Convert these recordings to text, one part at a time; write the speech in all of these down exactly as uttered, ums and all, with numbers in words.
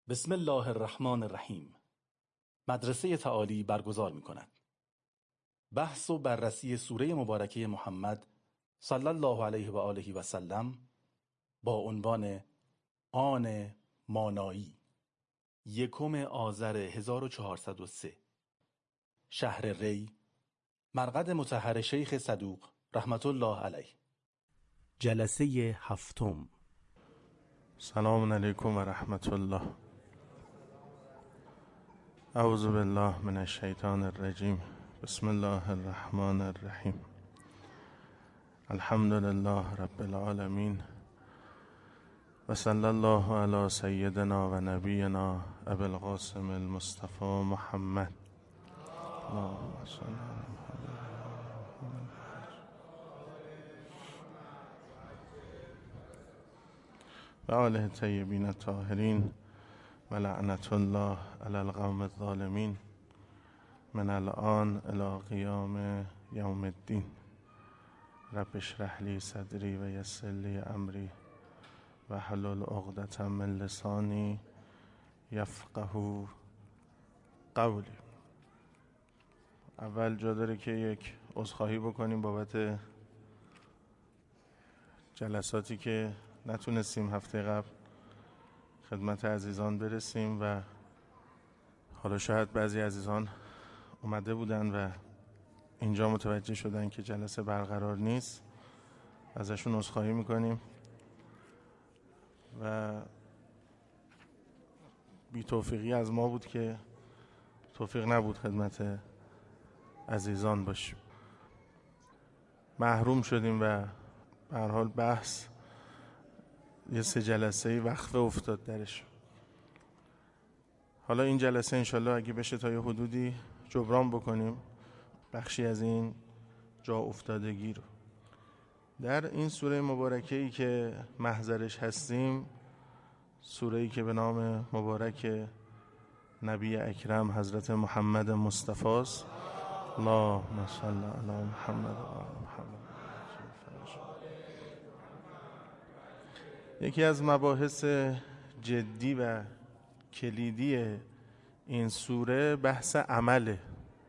بسم الله الرحمن الرحیم. مدرسه تعالی برگزار می کند. بحث و بررسی سوره مبارکه محمد صلی الله علیه و آله و سلم با عنوان آن مانایی، یکم آذر هزار و چهارصد و سه، شهر ری، مرقد مطهر شیخ صدوق رحمت الله علیه. جلسه هفتم. سلام علیکم و رحمت الله. اعوذ بالله من الشیطان الرجیم. بسم الله الرحمن الرحیم. الحمد لله رب العالمین و صلی الله علی سیدنا و نبینا ابی القاسم المصطفى محمد. اللهم صل علی محمد و آله الطیبین الطاهرین و لعنت الله علی القوم الظالمین من الآن الی قیام یوم الدین. رب اشرح لی صدری و یسر لی امری و حلل عقدة من لسانی یفقهوا قولی. اول جا داره که یک عذرخواهی بکنیم بابت جلساتی که نتونستیم هفته قبل خدمت عزیزان برسیم و حالا شاید بعضی عزیزان اومده بودن و اینجا متوجه شدن که جلسه برقرار نیست. ازشون عذرخواهی میکنیم و بی توفیقی از ما بود که توفیق نبود خدمت عزیزان باشیم. محروم شدیم و به هر حال بحث یه سه جلسه وقفه افتاد درش. حالا این جلسه انشالله اگه بشه تا یه حدودی جبران بکنیم بخشی از این جا افتادگی رو. در این سوره مبارکه ای که محضرش هستیم، سوره ای که به نام مبارک نبی اکرم حضرت محمد مصطفی است. اللهم صل علی محمد و آل محمد. یکی از مباحث جدی و کلیدی این سوره بحث عمله.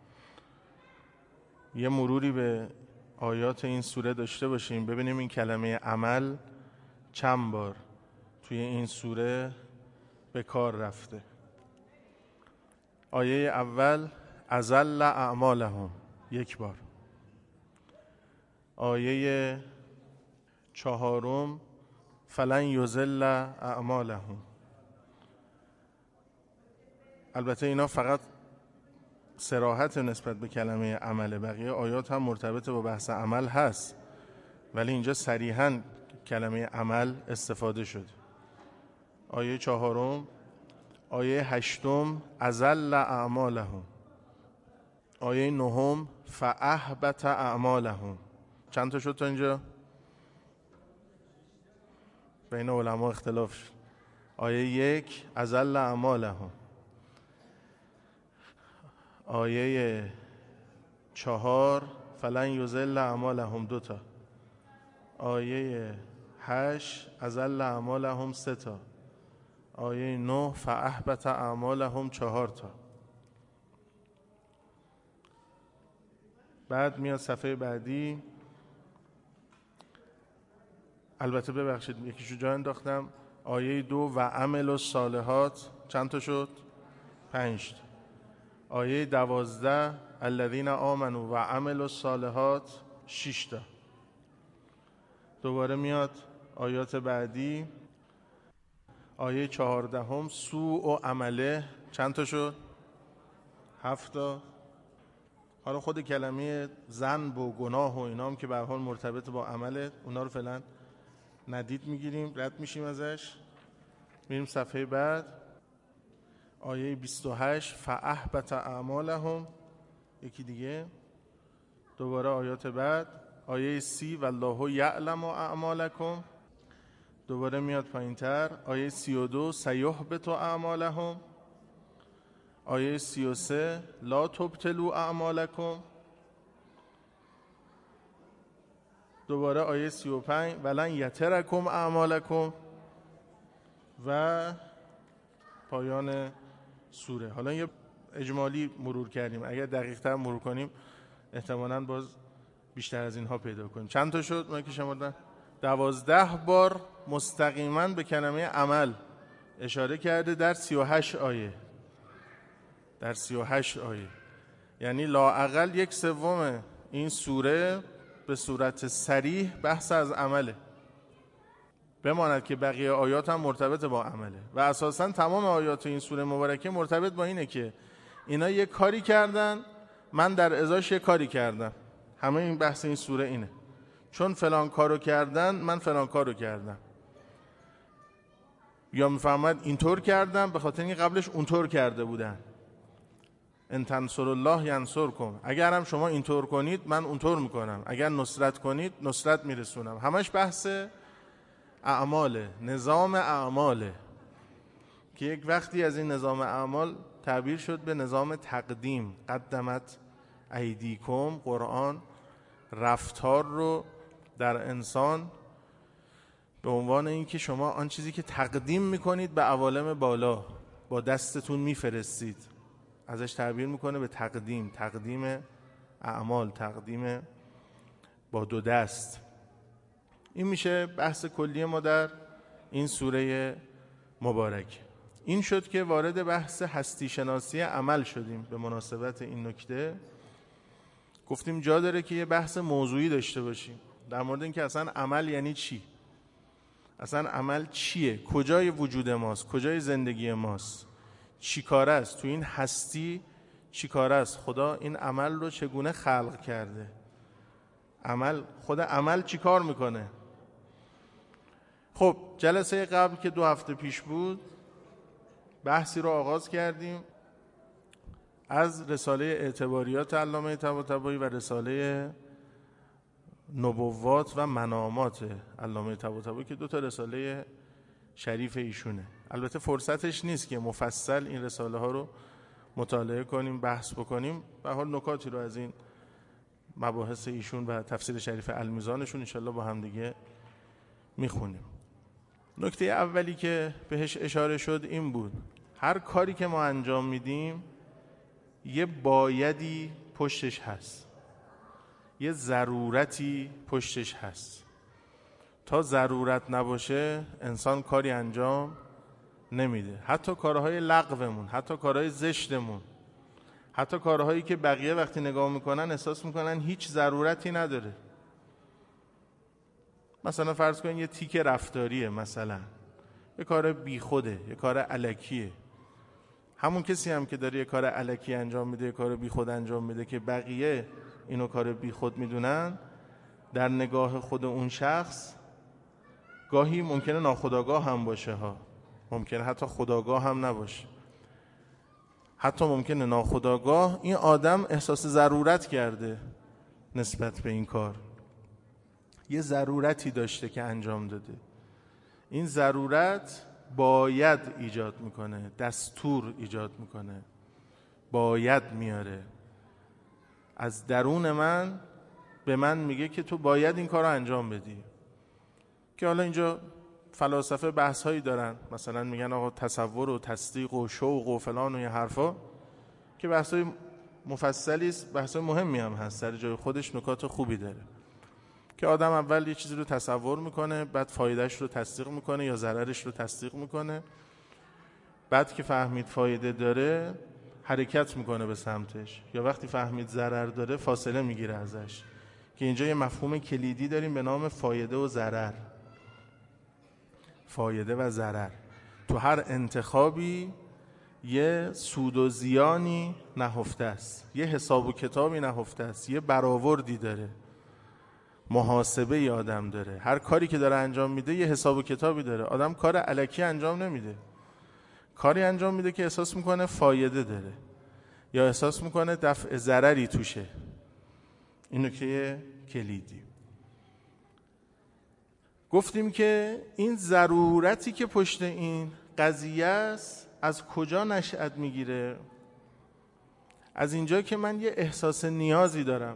یه مروری به آیات این سوره داشته باشیم، ببینیم این کلمه عمل چند بار توی این سوره به کار رفته. آیه اول اذل اعمالهم، یک بار. آیه چهارم فلن یضل اعمالهم. البته اینا فقط صراحت نسبت به کلمه عمل، بقیه آیات هم مرتبط با بحث عمل هست، ولی اینجا صریحاً کلمه عمل استفاده شده. آیه چهارم. آیه هشتم اذل اعمالهم. آیه نهم فاحبط اعمالهم. چند تا شد تا اینجا؟ بین علما اختلاف شد. آیه یک اذل اعمالهم. آیه چهار فلن یضل اعمالهم، دوتا. آیه هشت اذل اعمالهم، سه تا. آیه نه فاحبط اعمالهم، چهار تا. بعد میاد صفحه بعدی. البته ببخشید یکیشو جا انداختم. آیه دو و عمل الصالحات، چند تا شد؟ پنج تا. آیه دوازده الذین آمنوا و عملوا الصالحات، شش تا. دوباره میاد آیات بعدی. آیه چهاردهم سوء و عمله، چند تا شد؟ هفت تا. حالا خود کلمه ذنب و گناه و اینا هم که به هر حال مرتبط با عمله، اونا رو فعلا ندید میگیریم، رد میشیم ازش. میریم صفحه بعد. آیه بیست و هشت فاحبط اعمالهم، یکی دیگه. دوباره آیات بعد. آیه سی والله یعلم اعمالکم. دوباره میاد پایین تر. آیه سی و دو سیحبط اعمالهم. آیه سی و سه لا تبطلوا اعمالکم. دوباره آیه سی و پنج ولن یترکم اعمالکم. و پایان سوره. حالا یه اجمالی مرور کردیم، اگر دقیق تر مرور کنیم احتمالاً باز بیشتر از اینها پیدا کنیم. چند تا شد؟ من که شمردم دوازده بار مستقیما به کلمه عمل اشاره کرده در سی و هشت آیه. در سی و هشت آیه یعنی لااقل یک سوم این سوره به صورت صریح بحث از عمله، بماند که بقیه آیات هم مرتبط با عمله و اساساً تمام آیات این سوره مبارکه مرتبط با اینه که اینا یک کاری کردن، من در ازاش یک کاری کردم. همه این بحث این سوره اینه، چون فلان کارو کردن من فلان کارو کردم، یا میفهمد اینطور کردم به خاطر اینکه قبلش اونطور کرده بودن. ان تنصروا الله ینصرکم، اگر هم شما اینطور کنید من اونطور میکنم، اگر نصرت کنید نصرت میرسونم. همش بحث اعماله، نظام اعماله که یک وقتی از این نظام اعمال تعبیر شد به نظام تقدیم. قدمت ایدیکم، قرآن رفتار رو در انسان به عنوان اینکه شما آن چیزی که تقدیم میکنید به عوالم بالا با دستتون میفرستید، ازش تعبیر میکنه به تقدیم، تقدیم اعمال، تقدیم با دو دست. این میشه بحث کلی ما در این سوره مبارک. این شد که وارد بحث هستی شناسی عمل شدیم. به مناسبت این نکته گفتیم جا داره که یه بحث موضوعی داشته باشیم در مورد اینکه اصلا عمل یعنی چی، اصلا عمل چیه، کجای وجود ماست، کجای زندگی ماست، چی کاره است تو این هستی، چی کاره است، خدا این عمل رو چگونه خلق کرده، عمل، خود عمل چی کار میکنه. خب جلسه قبل که دو هفته پیش بود بحثی رو آغاز کردیم از رساله اعتباریات علامه طباطبایی و رساله نبوات و منامات علامه طباطبایی که دو تا رساله شریف ایشونه. البته فرصتش نیست که مفصل این رساله ها رو مطالعه کنیم، بحث بکنیم. به حال نکاتی رو از این مباحث ایشون و تفسیر شریف المیزانشون انشالله با هم دیگه میخونیم. نکته اولی که بهش اشاره شد این بود هر کاری که ما انجام میدیم یه بایدی پشتش هست، یه ضرورتی پشتش هست. تا ضرورت نباشه انسان کاری انجام نمیده. حتی کارهای لغومون، حتی کارهای زشتمون، حتی کارهایی که بقیه وقتی نگاه میکنن احساس میکنن هیچ ضرورتی نداره. مثلا فرض کنین یه تیک رفتاریه، مثلا یه کار بیخوده، یه کار الکیه. همون کسی هم که داره یه کار الکی انجام میده، یه کار بیخود انجام میده که بقیه اینو کار بیخود میدونن، در نگاه خود اون شخص گاهی ممکنه ناخودآگاه هم باشه ها، ممکنه حتی خودآگاه هم نباشه، حتی ممکنه ناخودآگاه این آدم احساس ضرورت کرده نسبت به این کار، یه ضرورتی داشته که انجام داده. این ضرورت باید ایجاد میکنه، دستور ایجاد میکنه، باید میاره از درون من، به من میگه که تو باید این کار رو انجام بدی. که حالا اینجا فلاسفه بحث هایی دارن، مثلا میگن آقا تصور و تصدیق و شوق و فلان و یه حرفا که بحث های مفصلی است، بحث های مهمی هم هست، سر جای خودش نکات خوبی داره. که آدم اول یه چیزی رو تصور میکنه، بعد فایدهش رو تصدیق میکنه یا ضررش رو تصدیق میکنه، بعد که فهمید فایده داره حرکت میکنه به سمتش، یا وقتی فهمید ضرر داره فاصله میگیره ازش. که اینجا یه مفهوم کلیدی داریم به نام فایده و ضرر. فایده و ضرر تو هر انتخابی یه سود و زیانی نهفته است، یه حساب و کتابی نهفته است، یه برآوردی داره، محاسبه ی آدم داره. هر کاری که داره انجام میده یه حساب و کتابی داره. آدم کار الکی انجام نمیده، کاری انجام میده که احساس میکنه فایده داره یا احساس میکنه دفع ضرری توشه. اینو که کلیدی گفتیم که این ضرورتی که پشت این قضیه است از کجا نشأت میگیره؟ از اینجا که من یه احساس نیازی دارم،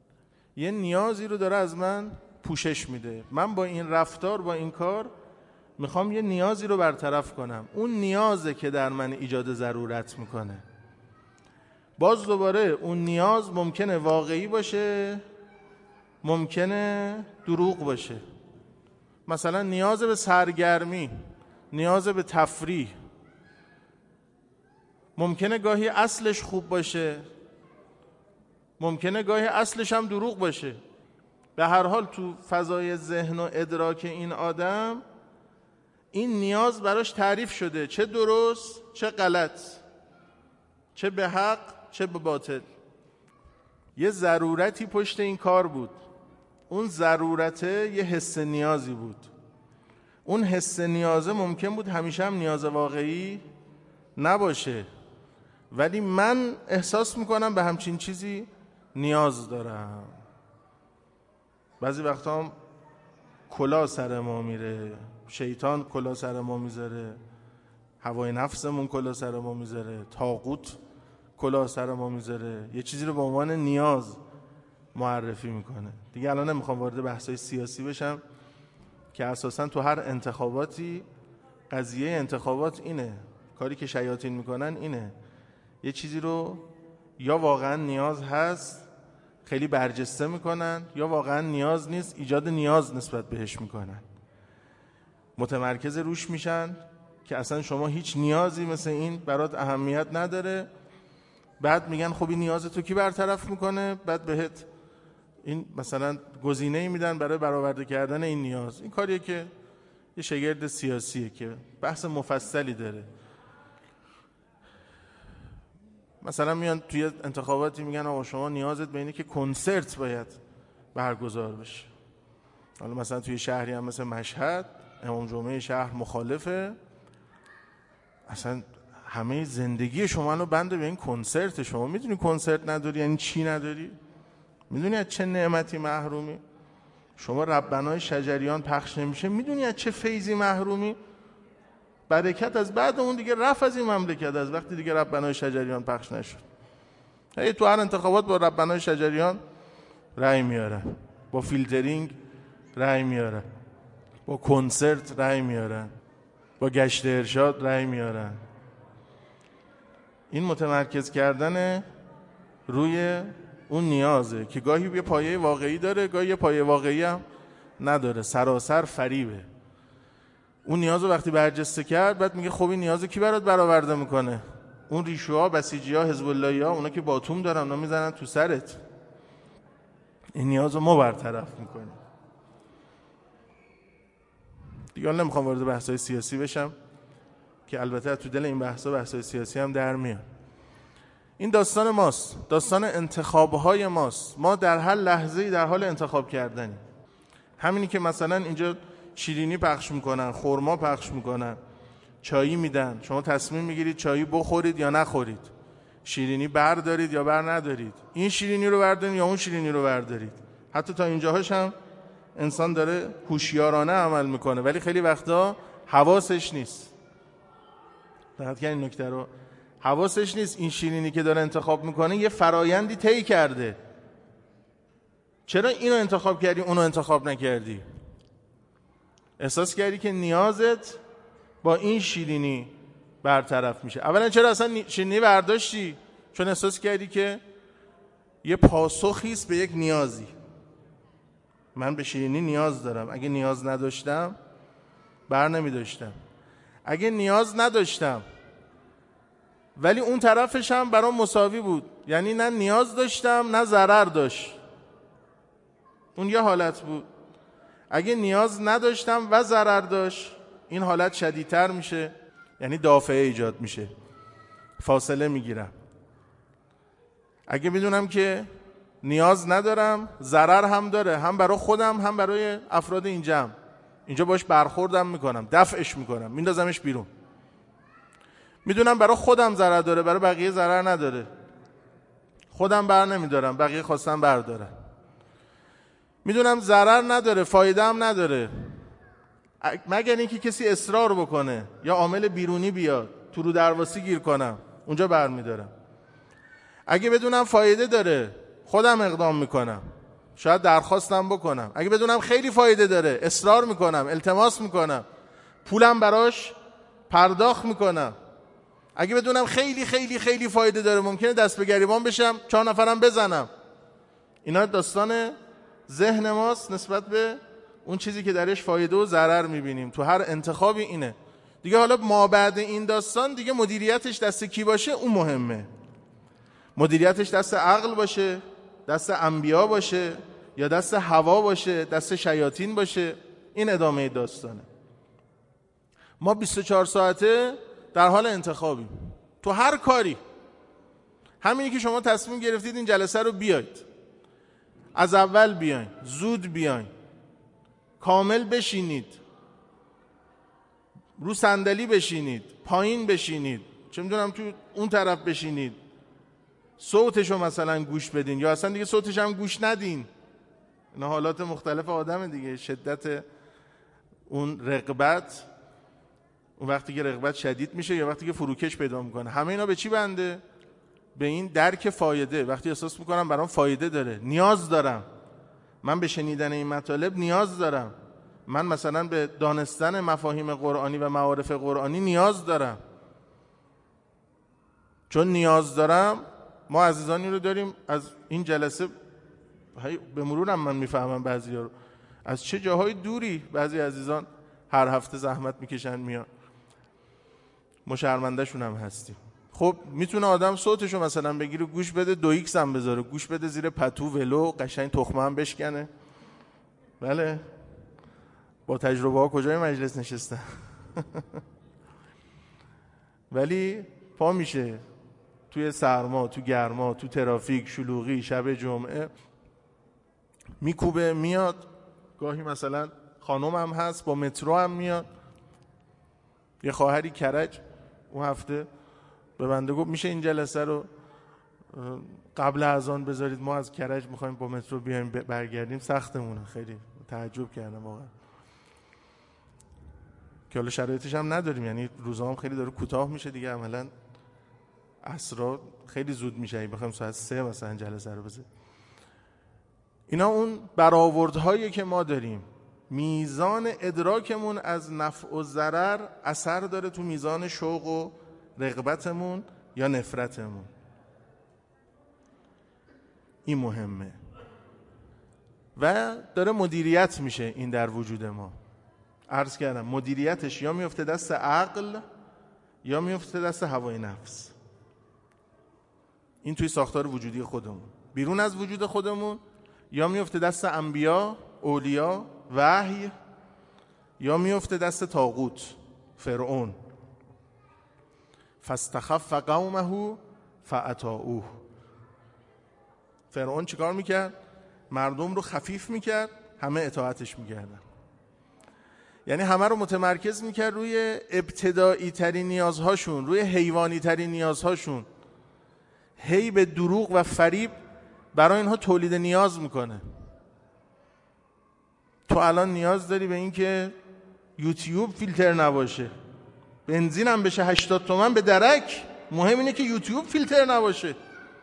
یه نیازی رو داره از من پوشش میده. من با این رفتار، با این کار میخوام یه نیازی رو برطرف کنم. اون نیازه که در من ایجاد ضرورت میکنه. باز دوباره اون نیاز ممکنه واقعی باشه، ممکنه دروغ باشه. مثلا نیاز به سرگرمی، نیاز به تفریح، ممکنه گاهی اصلش خوب باشه، ممکنه گاهی اصلش هم دروغ باشه. به هر حال تو فضای ذهن و ادراک این آدم این نیاز براش تعریف شده، چه درست چه غلط، چه به حق چه به باطل. یه ضرورتی پشت این کار بود. اون ضرورته یه حس نیازی بود. اون حس نیازه ممکن بود همیشه هم نیاز واقعی نباشه، ولی من احساس میکنم به همچین چیزی نیاز دارم. بعضی وقتا هم کلا سر ما میره، شیطان کلا سر ما میذاره، هوای نفسمون کلا سر ما میذاره، طاغوت کلا سر ما میذاره، یه چیزی رو به عنوان نیاز معرفی میکنه. دیگه الان نمیخوام وارد بحثای سیاسی بشم که اساساً تو هر انتخاباتی قضیه انتخابات اینه، کاری که شیاطین میکنن اینه، یه چیزی رو یا واقعا نیاز هست خیلی برجسته میکنن، یا واقعا نیاز نیست ایجاد نیاز نسبت بهش میکنن، متمرکز روش میشن که اصلا شما هیچ نیازی مثل این برات اهمیت نداره. بعد میگن خب این نیاز تو کی برطرف میکنه؟ بعد بهت این مثلا گزینه‌ای میدن برای برآورده کردن این نیاز. این کاریه که یه شگرد سیاسیه که بحث مفصلی داره. مثلا میان توی انتخاباتی میگن آقا شما نیازت به اینه که کنسرت باید برگزار بشه. حالا مثلا توی شهری هم مثل مشهد امام جمعه شهر مخالفه، اصلا همه زندگی شما رو بنده به این کنسرت. شما میدونی کنسرت نداری یعنی چی نداری؟ میدونی از چه نعمتی محرومی؟ شما ربنای شجریان پخش نمیشه، میدونی از چه فیضی محرومی؟ برکت از بعد اون دیگه رفت از این مملکت، از وقتی دیگه ربنای شجریان پخش نشد. هی تو هر انتخابات با ربنای شجریان رأی میارن، با فیلترینگ رأی میارن، با کنسرت رأی میارن، با گشت ارشاد رأی میارن. این متمرکز کردن روی اون نیازه که گاهی یه پایه واقعی داره، گاهی یه پایه واقعی هم نداره، سراسر فریبه. اون نیازو وقتی برجسته کرد بعد میگه خب این نیازو کی برات برآورده میکنه؟ اون ریشوها، بسیجی‌ها، حزب اللهی‌ها، اونا که باتوم دارن اونا میزنن تو سرت. این نیازو ما برطرف میکنیم. دیگه نمیخوام وارد بحث‌های سیاسی بشم که البته تو دل این بحث‌ها بحث‌های سیاسی هم در میاد. این داستان ماست، داستان انتخاب‌های ماست. ما در هر لحظه‌ای در حال انتخاب کردنیم. همینی که مثلا اینجا شیرینی پخش میکنن، خرما پخش میکنن، چایی میدن، شما تصمیم میگیرید چایی بخورید یا نخورید، شیرینی بردارید یا بر ندارید، این شیرینی رو بردارید یا اون شیرینی رو بردارید. حتی تا اینجاهاش هم انسان داره هوشیارانه عمل میکنه، ولی خیلی وقتا حواسش نیست. دقت کردین این نکته رو؟ حواسش نیست این شیرینی که داره انتخاب میکنه یه فرایندی طی کرده. چرا اینو انتخاب کردی اونو انتخاب نکردی؟ احساس کردی که نیازت با این شیرینی برطرف میشه. اولا چرا اصلا شیرینی برداشتی؟ چون احساس کردی که یه پاسخی است به یک نیازی. من به شیرینی نیاز دارم، اگه نیاز نداشتم بر نمی داشتم. اگه نیاز نداشتم ولی اون طرفش هم برام مساوی بود، یعنی نه نیاز داشتم نه ضرر داشت، اون یه حالت بود. اگه نیاز نداشتم و ضرر داشت این حالت شدیدتر میشه، یعنی دافعه ایجاد میشه، فاصله میگیرم. اگه بدونم که نیاز ندارم ضرر هم داره، هم برای خودم هم برای افراد این جمع، اینجا باش برخوردم میکنم، دفعش میکنم، میندازمش بیرون. میدونم برای خودم ضرر داره، برای بقیه ضرر نداره، خودم بر نمیدارم، بقیه خواستم بردارن. میدونم ضرر نداره، فایده هم نداره، مگر اینکه کسی اصرار بکنه یا عامل بیرونی بیاد تو رو درواسی گیر کنم، اونجا برمیدارم. اگه بدونم فایده داره خودم اقدام میکنم، شاید درخواستم بکنم. اگه بدونم خیلی فایده داره اصرار میکنم، التماس میکنم، پولم براش پرداخت میکنم. اگه بدونم خیلی خیلی خیلی فایده داره ممکنه دست به گریبان بشم، چهار نفرم بزنم. اینا داستان ذهن ماست نسبت به اون چیزی که درش فایده و ضرر میبینیم. تو هر انتخابی اینه دیگه. حالا ما بعد این داستان دیگه مدیریتش دست کی باشه اون مهمه. مدیریتش دست عقل باشه، دست انبیا باشه، یا دست هوا باشه، دست شیاطین باشه، این ادامه داستانه. ما بیست و چهار ساعته در حال انتخابیم تو هر کاری. همینی که شما تصمیم گرفتید این جلسه رو بیاید، از اول بیاین، زود بیاین، کامل بشینید، رو صندلی بشینید، پایین بشینید، چه میدونم تو اون طرف بشینید، صوتشو مثلا گوش بدین یا اصلا دیگه صوتش هم گوش ندین. اینا حالات مختلف آدم دیگه. شدت اون رغبت، اون وقتی که رغبت شدید میشه یا وقتی که فروکش پیدا میکنه. همه اینا به چی بنده؟ به این درک فایده. وقتی احساس میکنم برام فایده داره، نیاز دارم، من به شنیدن این مطالب نیاز دارم، من مثلا به دانستن مفاهیم قرآنی و معارف قرآنی نیاز دارم. چون نیاز دارم، ما عزیزانی رو داریم از این جلسه به مرورم من میفهمم بعضی ها رو از چه جاهای دوری بعضی عزیزان هر هفته زحمت میکشن میان، ما شرمنده شون هم هستیم. خب میتونه آدم صوتشو مثلا بگیره گوش بده، دو ایکس هم بذاره گوش بده زیر پتو ولو، قشنگ تخمه هم بشکنه. بله با تجربه ها کجای مجلس نشستن. ولی پا میشه توی سرما، تو گرما، تو ترافیک، شلوغی، شب جمعه میکوبه میاد. گاهی مثلا خانم هم هست با مترو هم میاد. یه خواهری کرج اون هفته به بنده گفت میشه این جلسه رو قبل از آن بذارید، ما از کرج میخوایم با مترو بیایم برگردیم، سختمونه. خیلی تعجب کردم واقعا که حالا شرایطش هم نداریم، یعنی روزا هم خیلی داره کوتاه میشه دیگه. عملا عصرا خیلی زود میشه، بخوایم ساعت سه مثلا جلسه رو بذاریم. اینا اون برآوردهایی که ما داریم. میزان ادراکمون از نفع و ضرر اثر داره تو میزان شوق و رغبتمون یا نفرتمون. این مهمه و داره مدیریت میشه این در وجود ما. عرض کردم مدیریتش یا میفته دست عقل یا میفته دست هوای نفس. این توی ساختار وجودی خودمون. بیرون از وجود خودمون یا میفته دست انبیا، اولیا، وحی، یا میفته دست طاغوت، فرعون. فاستخف قومه فاطاعوه. فرعون چیکار میکرد؟ مردم رو خفیف میکرد، همه اطاعتش میکردن. یعنی همه رو متمرکز میکرد روی ابتدایی ترین نیازهاشون، روی حیوانی ترین نیازهاشون. هی به دروغ و فریب برای اینها تولید نیاز میکنه. تو الان نیاز داری به این که یوتیوب فیلتر نباشه، بنزین هم بشه هشتاد تومن به درک، مهم اینه که یوتیوب فیلتر نباشه.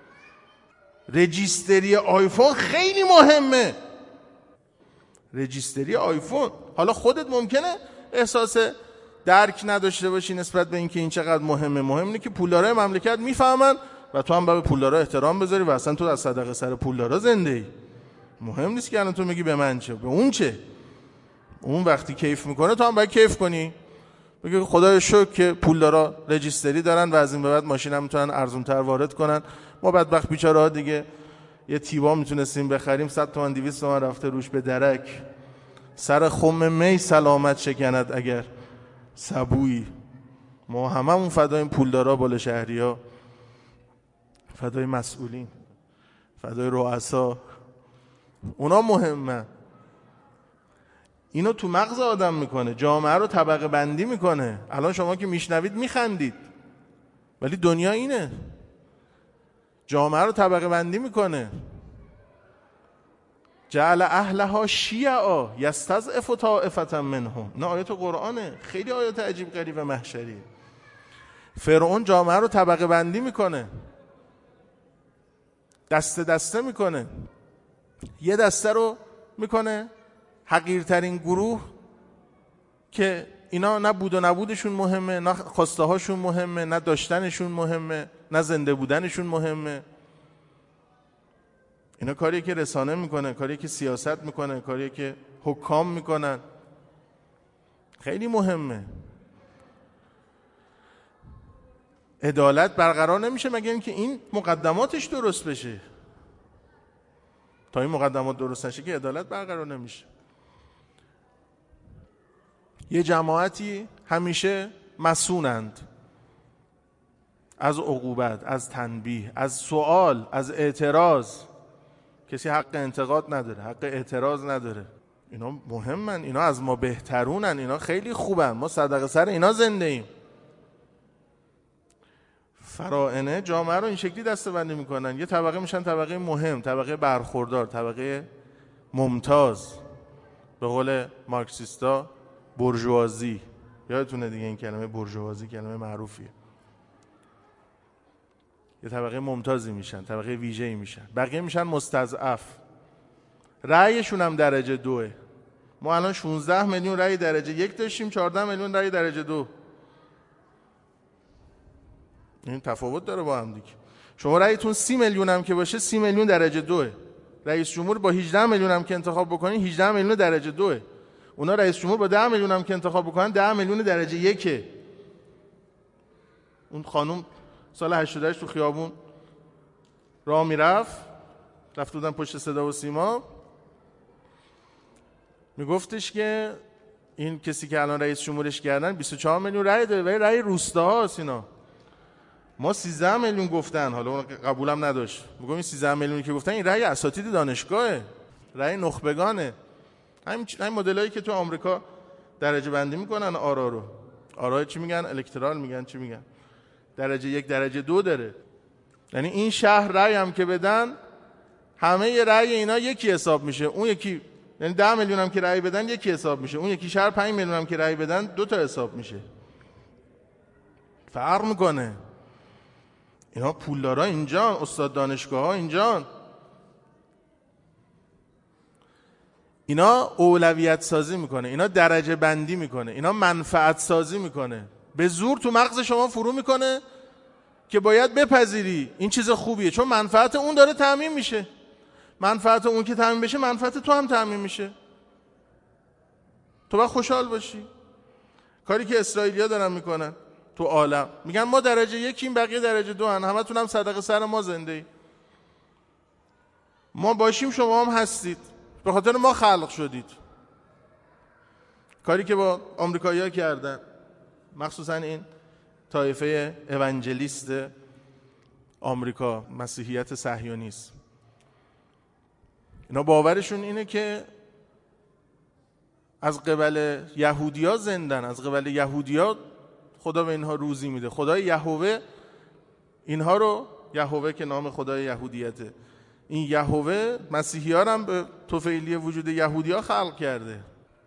رجیستری آیفون خیلی مهمه. رجیستری آیفون، حالا خودت ممکنه احساس درک نداشته باشی نسبت به اینکه این چقدر مهمه. مهم اینه که پولدارای مملکت میفهمن و تو هم باید پولدارا احترام بذاری و اصلا تو از صدقه سر پولدارا زنده ای. مهم نیست که الان تو میگی به من چه، به اون چه. اون وقتی کیف میکنه تو هم باید کیف کنی، بگی خدای شکر که پولدارا رجیستری دارن و از این به بعد ماشین هم میتونن ارزونتر وارد کنن. ما بدبخت بیچاره ها دیگه یه تیبا میتونستیم بخریم صد تومن دویست تومن رفته روش به درک. سر خم می سلامت شکند اگر سبویی. ما هممون فدای پولدارا، بالا شهری ها، فدای مسئولین، فدای رؤسا. اونا مهمه. اینو تو مغز آدم میکنه، جامعه رو طبقه بندی میکنه. الان شما که میشنوید میخندید ولی دنیا اینه، جامعه رو طبقه بندی میکنه. جعل اهلها شیعا یستضعف طائفة منهم. نه آیات قرآنه، خیلی آیات عجیب غریب و محشریه. فرعون جامعه رو طبقه بندی میکنه، دسته دسته میکنه. یه دسته رو میکنه حقیرترین گروه که اینا نه بود و نبودشون مهمه، نه خواسته هاشون مهمه، نه داشتنشون مهمه، نه زنده بودنشون مهمه. اینا کاریه که رسانه میکنه، کاریه که سیاست میکنه، کاریه که حکام میکنن. خیلی مهمه. عدالت برقرار نمیشه مگر اینکه این مقدماتش درست بشه. تا این مقدمات درست نشه که عدالت برقرار نمیشه. یه جماعتی همیشه مسئولند از عقوبت، از تنبیه، از سوال، از اعتراض. کسی حق انتقاد نداره، حق اعتراض نداره. اینا مهمن، اینا از ما بهترونن، اینا خیلی خوبن، ما صدقه سر اینا زنده ایم. فرائنه جامعه رو این شکلی دسته‌بندی میکنن. یه طبقه میشن طبقه مهم، طبقه برخوردار، طبقه ممتاز. به قول مارکسیستا بورژوازی. یادتونه دیگه این کلمه بورژوازی کلمه معروفیه. یه طبقه ممتازی میشن، طبقه ویژه‌ای میشن. بقیه میشن مستضعف. رأیشون هم درجه دوه. ما الان شانزده میلیون رأی درجه یک داشتیم، چهارده میلیون رأی درجه دو. این تفاوت داره با هم دیگه. شما رأیتون سی میلیون هم که باشه سی میلیون درجه دوه. رئیس جمهور با هجده میلیون هم که انتخاب بکنین هجده میلیون درجه دوه. اونا رئیس جمهور با ده میلیون هم که انتخاب بکنن ده میلیون درجه یکه. اون خانم سال هشتاد و هشت تو خیابون راه میرفت، رفت بودن پشت صدا و سیما، میگفتش که این کسی که الان رئیس جمهورش کردن بیست و چهار میلیون رأی داره ولی رأی روستاهاست. اینا ما سیزده میلیون گفتن، حالا اون قبولم نداشت. میگم این سیزده میلیونی که گفتن این رأی اساتید دانشگاهه، رأی نخبگانه. همین همین مدلایی که تو آمریکا درجه بندی میکنن آرا رو. آرا چی میگن؟ الکترال میگن، چی میگن؟ درجه یک درجه دو داره. یعنی این شهر رأی هم که بدن همه رأی اینا یکی حساب میشه. اون یکی یعنی ده میلیون هم که رأی بدن یکی حساب میشه. اون یکی شهر پنج میلیون هم که رأی بدن دو تا حساب میشه. فرق میکنه. اینا پولدارا اینجان، استاد دانشگاه ها اینجان. اینا اولویت سازی میکنه، اینا درجه بندی میکنه، اینا منفعت سازی میکنه. به زور تو مغز شما فرو میکنه که باید بپذیری این چیز خوبیه، چون منفعت اون داره تامین میشه. منفعت اون که تامین بشه منفعت تو هم تامین میشه. تو باید خوشحال باشی. کاری که اسرائیلیا دارن میکنن تو عالم، میگن ما درجه یکیم بقیه درجه دو هن، همه تونم صدقه سر ما زنده ای. ما باشیم شما هم هستید، به خاطر ما خلق شدید. کاری که با آمریکایی‌ها کردن، مخصوصا این طایفه اونجلیست آمریکا، مسیحیت صهیونیست، اینا باورشون اینه که از قبل یهودیا زندن، از قبل یهودیا خدا به اینها روزی میده. خدای یهوه اینها رو، یهوه که نام خدای یهودیته، این یهوه مسیحیان هم به طفیلی وجود یهودیا خلق کرده.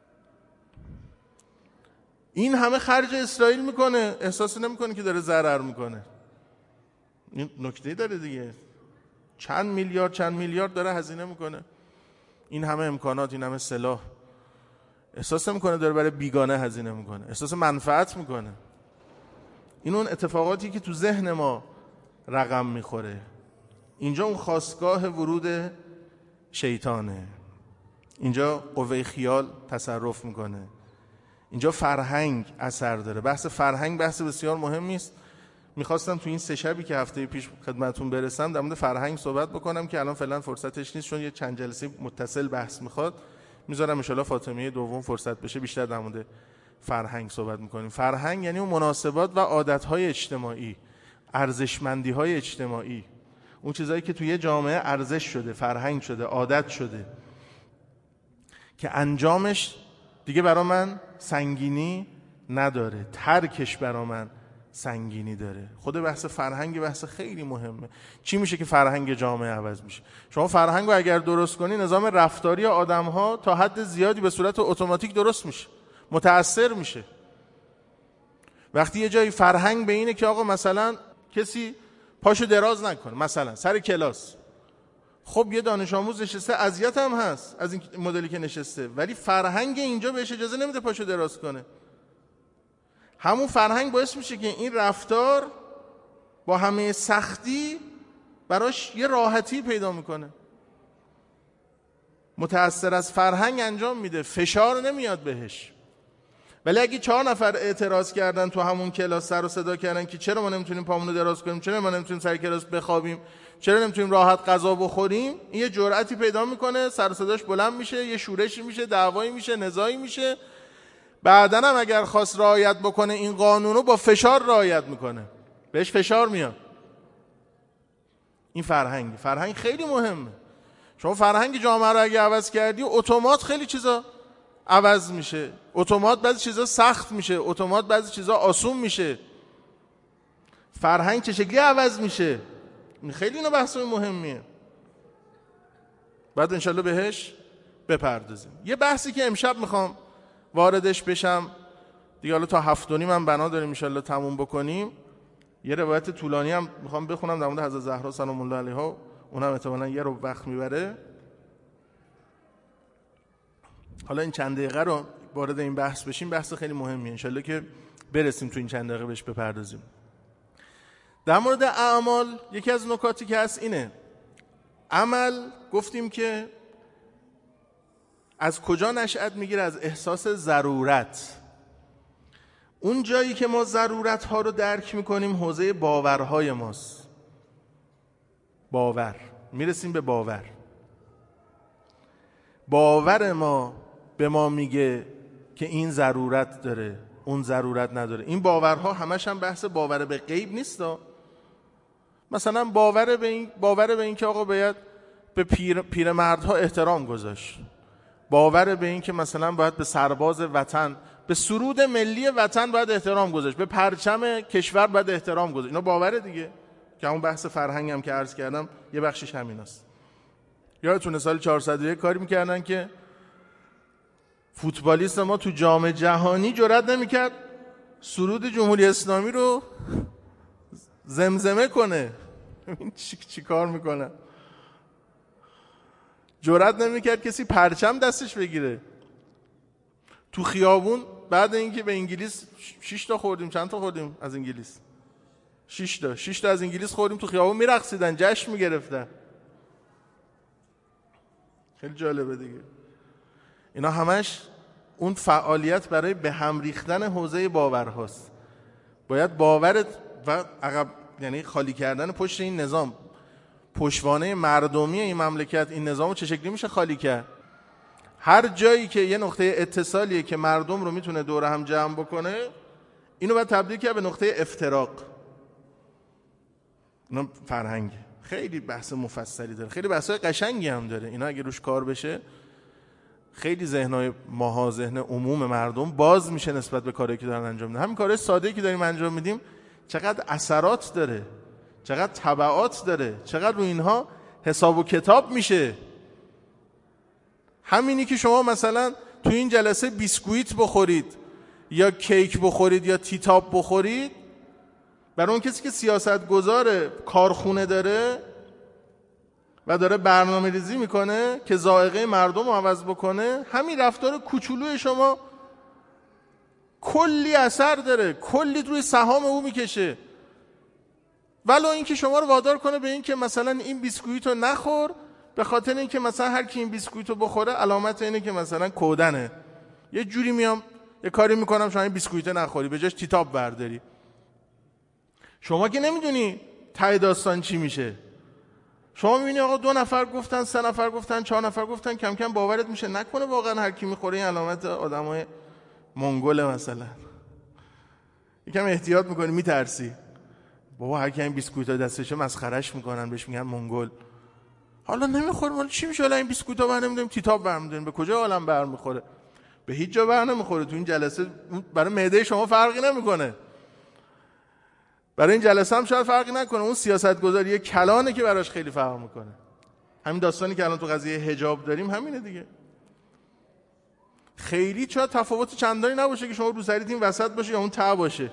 این همه خرج اسرائیل میکنه، احساس نمیکنه که داره ضرر میکنه. این نکته داره دیگه. چند میلیارد چند میلیارد داره هزینه میکنه. این همه امکانات، این همه سلاح، احساس نمیکنه داره برای بیگانه هزینه میکنه، احساس منفعت میکنه. این اون اتفاقاتی که تو ذهن ما رقم میخوره. اینجا اون خاستگاه ورود شیطانه. اینجا قوه خیال تصرف میکنه. اینجا فرهنگ اثر داره. بحث فرهنگ بحث بسیار مهمی است. میخواستم تو این سه شبی که هفته پیش خدمتتون برسم در مورد فرهنگ صحبت بکنم که الان فعلا فرصتش نیست، چون یه چند جلسه متصل بحث میخواد. میذارم ان شاءالله فاطمیه دوم فرصت بشه بیشتر در مورد فرهنگ صحبت میکنیم. فرهنگ یعنی اون مناسبات و عادتهای اجتماعی، ارزشمندی‌های اجتماعی، اون چیزایی که توی جامعه ارزش شده، فرهنگ شده، عادت شده، که انجامش دیگه برا من سنگینی نداره، ترکش برا من سنگینی داره. خود بحث فرهنگ بحث خیلی مهمه. چی میشه که فرهنگ جامعه عوض میشه؟ شما فرهنگ رو اگر درست کنی، نظام رفتاری آدم‌ها تا حد زیادی به صورت اتوماتیک درست میشه، متأثر میشه. وقتی یه جایی فرهنگ به اینه که آقا مثلا کسی پاشو دراز نکنه، مثلا سر کلاس، خب یه دانش آموز نشسته، اذیت هم هست از این مدلی که نشسته، ولی فرهنگ اینجا بهش اجازه نمیده پاشو دراز کنه. همون فرهنگ باعث میشه که این رفتار با همه سختی براش یه راحتی پیدا میکنه. متأثر از فرهنگ انجام میده، فشار نمیاد بهش. ولی اگه چهار نفر اعتراض کردن تو همون کلاس، سر و صدا کردن که چرا ما نمیتونیم پامونو دراز کنیم، چرا ما نمیتونیم سر کلاس بخوابیم، چرا نمیتونیم راحت غذا بخوریم، این یه جرأتی پیدا میکنه، سر و صداش بلند میشه، یه شورشی میشه، دعوایی میشه، نزاعی میشه. بعدن هم اگر خواست رعایت بکنه این قانونو، با فشار رعایت میکنه، بهش فشار میاد. این فرهنگ فرهنگ خیلی مهمه. شما فرهنگ جامعه رو اگه عوض کردی، اتومات خیلی چیزا عوض میشه، اتومات بعضی چیزا سخت میشه، اتومات بعضی چیزا آسون میشه. فرهنگ چه شکلی عوض میشه؟ این خیلی اینا بحث مهمیه، بعد انشالله بهش بپردازیم. یه بحثی که امشب میخوام واردش بشم دیگه، حالا تا هفت و نیم هم بنا داریم انشالله تموم بکنیم. یه روایت طولانی هم میخوام بخونم در مورد حضرت زهرا سلام الله علیها، اونم احتمالاً یه رو وقت میبره. حالا این چند دقیقه رو وارد این بحث بشیم، بحث خیلی مهمیه، انشالله که برسیم تو این چند دقیقه بهش بپردازیم. در مورد اعمال یکی از نکاتی که هست اینه، عمل گفتیم که از کجا نشأت میگیره؟ از احساس ضرورت. اون جایی که ما ضرورت ها رو درک میکنیم حوزه باورهای ماست. باور، میرسیم به باور. باور ما به ما میگه که این ضرورت داره، اون ضرورت نداره. این باورها همش هم بحث باور به غیب نیست. مثلا باور به این باور به این که آقا باید به پیر پیرمردها احترام گذاشت، باور به این که مثلا باید به سرباز وطن، به سرود ملی وطن باید احترام گذاشت، به پرچم کشور باید احترام گذاشت. اینا باوره دیگه، که همون بحث فرهنگم که عرض کردم یه بخشش همیناست. یادتونه سال چهارصد و یک کاری میکردن که فوتبالیست ما تو جام جهانی جرئت نمیکرد سرود جمهوری اسلامی رو زمزمه کنه. چی, چی کار میکنه؟ جرئت نمیکرد کسی پرچم دستش بگیره. تو خیابون بعد اینکه به انگلیس شش تا خوردیم، چند تا خوردیم از انگلیس؟ شش تا شش تا از انگلیس خوردیم، تو خیابون میرقصیدن، جشن میگرفتن. خیلی جالبه دیگه. اینا همش اون فعالیت برای به هم ریختن حوزه باورهاست. باید باورت و عقب، یعنی خالی کردن پشت این نظام، پشتوانه مردمی این مملکت، این نظامو چه شکلی میشه خالی کرد؟ هر جایی که یه نقطه اتصالیه که مردم رو میتونه دور هم جمع بکنه، اینو باید تبدیل کرد به نقطه افتراق. اینا فرهنگ خیلی بحث مفصلی داره، خیلی بحثای قشنگی هم داره. اینا اگه روش کار بشه خیلی ذهنای ماها، ذهن عموم مردم باز میشه نسبت به کاری که دارن انجام میدن. همین کارهای ساده‌ای که داریم انجام میدیم چقدر اثرات داره، چقدر تبعات داره، چقدر رو اینها حساب و کتاب میشه. همینی که شما مثلا تو این جلسه بیسکویت بخورید یا کیک بخورید یا تیتاب بخورید، برای اون کسی که سیاستگزار کارخونه داره و داره برنامه ریزی میکنه که ذائقه مردم رو عوض بکنه، همین رفتار کوچولوی شما کلی اثر داره، کلی روی سهام او میکشه. ولو اینکه شما رو وادار کنه به این که مثلا این بیسکویت رو نخور، به خاطر اینکه مثلا هر کی این بیسکویت رو بخوره علامت اینه که مثلا کودنه. یه جوری میام یه کاری میکنم شما این بیسکویت نخوری، به جاش تیتاب برداری. شما که نمیدونی ته داستان چی میشه. شما میبینی آقا دو نفر گفتن، سه نفر گفتن، چهار نفر گفتن، کم کم باورت میشه نکنه واقعا هر کی میخوره این علامت آدمای منگول مثلا. یکم احتیاط میکنی، میترسی. بابا هر کی این بیسکویتا دستشه مسخرهش میکنن، بهش میگن منگول. حالا نمیخوره، حالا چی میشه؟ حالا این بیسکویتا بر نمیدونیم، تیتاب برمیداریم، به کجا عالم برمیخوره؟ به هیچ جا بر نمیخوره. تو این جلسه برای معده شما فرقی نمیکنه، برای این جلسه هم شاید فرقی نکنه، اون سیاستگذاری کلانه که براش خیلی فرق میکنه. همین داستانی که الان تو قضیه حجاب داریم همینه دیگه. خیلی شاید تفاوت چندانی نباشه که شما رو سریت این وسط باشه یا اون ته باشه.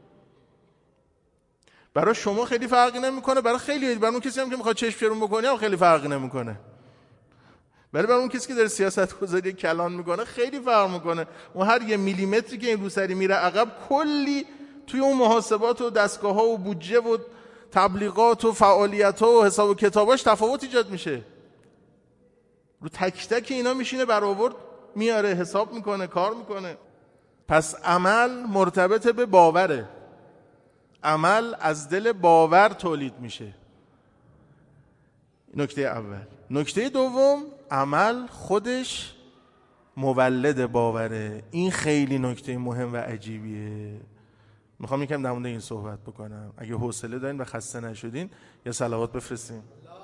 برای شما خیلی فرقی نمیکنه، برای خیلی، برای اون کسی هم که میخواد چشم چرون بکنه هم خیلی فرقی نمیکنه. ولی برای اون کسی که داره سیاست گذاری کلان میکنه خیلی فرق میکنه. اون هر یه میلیمتری که این روسری میره عقب کلی توی اون محاسبات و دستگاه ها و بودجه و تبلیغات و فعالیت ها و حساب و کتاباش تفاوت ایجاد میشه. رو تک تک اینا میشینه برآورد میاره، حساب میکنه، کار میکنه. پس عمل مرتبط به باوره. عمل از دل باور تولید میشه. نکته اول. نکته دوم، عمل خودش مولد باوره. این خیلی نکته مهم و عجیبیه. میخوام یکم در مورد این صحبت بکنم. اگه حوصله دارین و خسته نشدین یا صلوات بفرستین.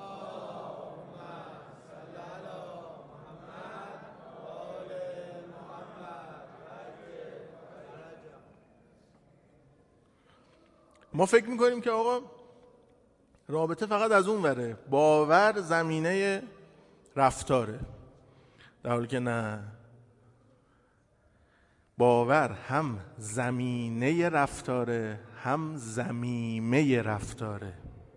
ما فکر میکنیم که آقا رابطه فقط از اون وره، باور زمینه رفتاره، در حالی که نه. باور هم زمینه رفتاره، هم زمیمه رفتاره،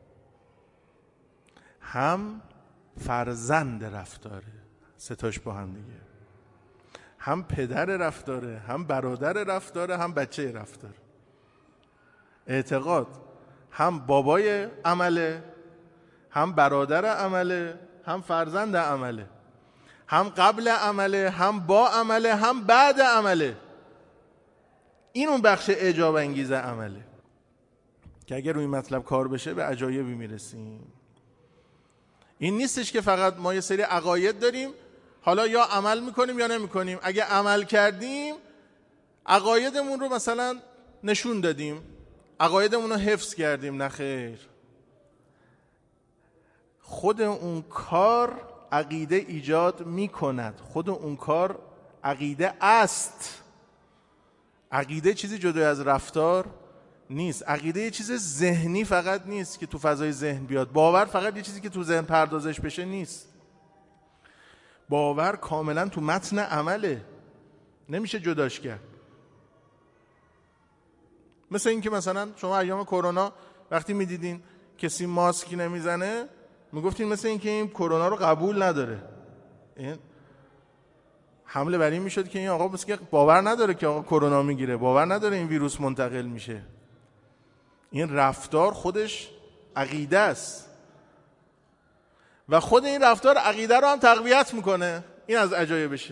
هم فرزند رفتاره. ستاش با هم دیگه. هم پدر رفتاره، هم برادر رفتاره، هم بچه رفتاره. اعتقاد هم بابای عمله، هم برادر عمله، هم فرزند عمله، هم قبل عمله، هم با عمله، هم بعد عمله. این اون بخش اعجاب انگیز عمله که اگر روی مطلب کار بشه به عجایبی میرسیم. این نیستش که فقط ما یه سری عقاید داریم، حالا یا عمل میکنیم یا نمیکنیم. اگه عمل کردیم عقایدمون رو مثلا نشون دادیم، عقایدمون رو حفظ کردیم. نه خیر، خود اون کار عقیده ایجاد میکند. خود اون کار عقیده است. عقیده چیزی جدای از رفتار نیست. عقیده یه چیز ذهنی فقط نیست که تو فضای ذهن بیاد. باور فقط یه چیزی که تو ذهن پردازش بشه نیست. باور کاملا تو متن عمله، نمیشه جداش کرد. مثل این که مثلا شما ایام کرونا وقتی میدیدین کسی ماسک نمیزنه میگفتین مثل این که این کرونا رو قبول نداره. این حمله بر این میشد که این آقا بس که باور نداره که آقا کرونا میگیره، باور نداره این ویروس منتقل میشه. این رفتار خودش عقیده است و خود این رفتار عقیده رو هم تقویت میکنه. این از عجایبشه.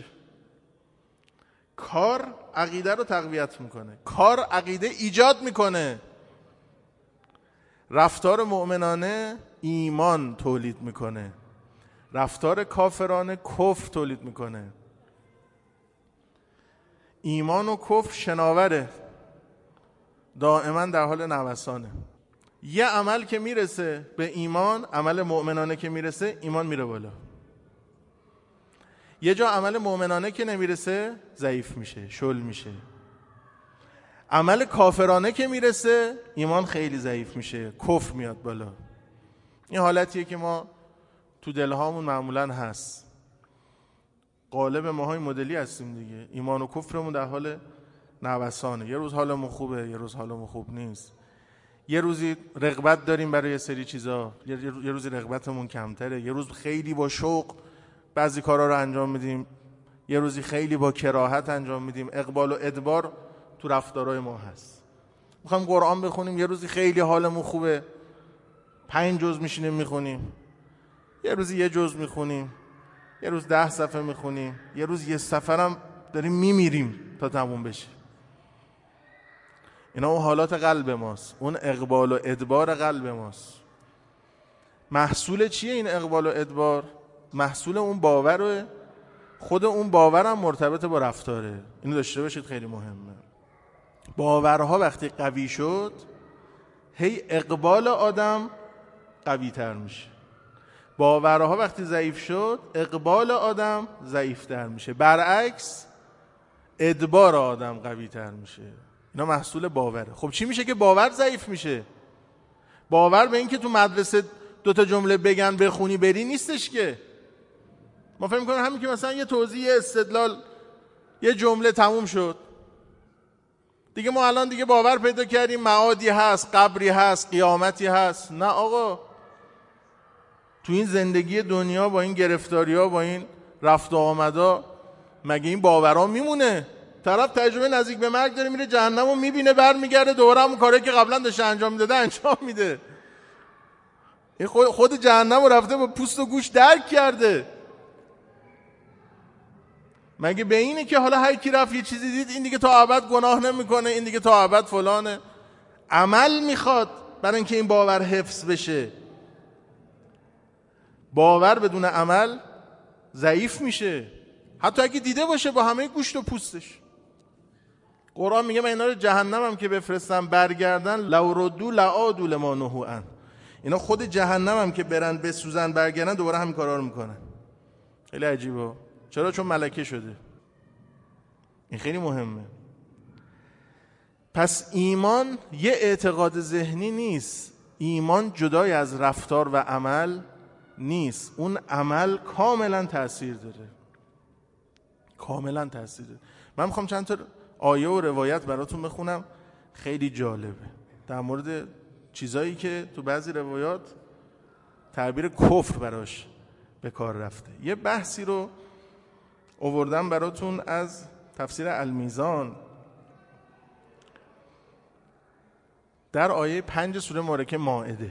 کار عقیده رو تقویت میکنه، کار عقیده ایجاد میکنه. رفتار مؤمنانه ایمان تولید میکنه، رفتار کافرانه کفر تولید میکنه. ایمان و کفر شناوره، دائما در حال نوسانه. یه عمل که میرسه به ایمان، عمل مؤمنانه که میرسه، ایمان میره بالا. یه جا عمل مؤمنانه که نمیرسه ضعیف میشه، شل میشه. عمل کافرانه که میرسه ایمان خیلی ضعیف میشه، کفر میاد بالا. این حالتیه که ما تو دلهامون معمولا هست. غالب ماهای مدلی هستیم دیگه. ایمان و کفرمون در حال نوسانه. یه روز حالمون خوبه، یه روز حالمون خوب نیست. یه روزی رغبت داریم برای یه سری چیزا، یه روزی رغبتمون کمتره. یه روز خیلی با شوق بعضی کارا رو انجام میدیم، یه روزی خیلی با کراهت انجام میدیم. اقبال و ادبار تو رفتارهای ما هست. میخوایم قرآن بخونیم، یه روزی خیلی حالمون خوبه، پنج جز میشینیم میخونیم. یه روزی یه جز میخونیم، یه روز ده صفحه میخونیم، یه روز یه صفحه هم داریم میمیریم تا تموم بشه. اینا اون حالات قلب ماست، اون اقبال و ادبار قلب ماست. محصول چیه این اقبال و ادبار؟ محصول اون باوره. خود اون باور هم مرتبط با رفتاره. اینو داشته باشید، خیلی مهمه. باورها وقتی قوی شد، هی اقبال آدم قوی تر میشه. باورها وقتی ضعیف شد، اقبال آدم ضعیف تر میشه. برعکس ادبار آدم قوی تر میشه. اینا محصول باوره. خب چی میشه که باور ضعیف میشه؟ باور به این که تو مدرسه دوتا جمله بگن بخونی بری نیستش که. ما فهم میکنیم همین که مثلا یه توضیح، استدلال، یه جمله تموم شد دیگه، ما الان دیگه باور پیدا کردیم معادی هست، قبری هست، قیامتی هست. نه آقا، تو این زندگی دنیا با این گرفتاری ها، با این رفت و آمدا، مگه این باورا میمونه؟ طرف تجربه نزدیک به مرگ داره، میره جهنم و میبینه، برمیگرده دوباره همون کاری که قبلا داشته انجام میداده انجام میده. این خود, خود جهنم رو رفته با پوست و گوش درک کرده. مگه به اینه که حالا هر کی رفت یه چیزی دید این دیگه تا ابد گناه نمیکنه، این دیگه تا ابد فلانه؟ عمل میخواد برای اینکه این باور حفظ بشه. باور بدون عمل ضعیف میشه، حتی اگه دیده باشه با همه گوشت و پوستش. قرآن میگه من اینا رو جهنمم که بفرستم برگردن لو ردوا لعادوا لما نهوا عنه. اینا خود جهنمم که برن بسوزن برگردن دوباره همین کارا رو میکنن. خیلی عجیبه. چرا؟ چون ملکه شده. این خیلی مهمه. پس ایمان یه اعتقاد ذهنی نیست. ایمان جدای از رفتار و عمل نیست. اون عمل کاملا تأثیر داره. کاملا تأثیر داره. من میخوام چند تا آیه و روایت براتون بخونم، خیلی جالبه، در مورد چیزایی که تو بعضی روایات تعبیر کفر براش به کار رفته. یه بحثی رو آوردم براتون از تفسیر المیزان در آیه پنج سوره مبارکه مائده.